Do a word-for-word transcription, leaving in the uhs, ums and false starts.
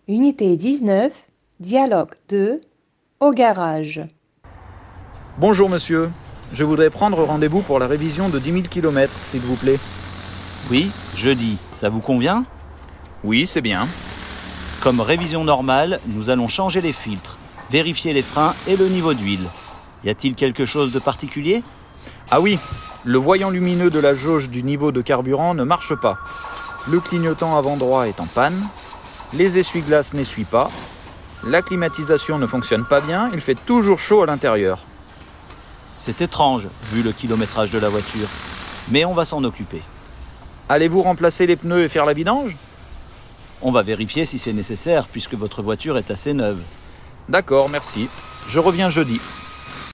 Unité dix-neuf, dialogue deux, au garage. Bonjour monsieur, je voudrais prendre rendez-vous pour la révision de dix mille kilomètres, s'il vous plaît. Oui, jeudi, ça vous convient ? Oui, c'est bien. Comme révision normale, nous allons changer les filtres, vérifier les freins et le niveau d'huile. Y a-t-il quelque chose de particulier ? Ah oui, le voyant lumineux de la jauge du niveau de carburant ne marche pas. Le clignotant avant droit est en panne. Les essuie-glaces n'essuient pas. La climatisation ne fonctionne pas bien, il fait toujours chaud à l'intérieur. C'est étrange, vu le kilométrage de la voiture. Mais on va s'en occuper. Allez-vous remplacer les pneus et faire la vidange ? On va vérifier si c'est nécessaire, puisque votre voiture est assez neuve. D'accord, merci. Je reviens jeudi.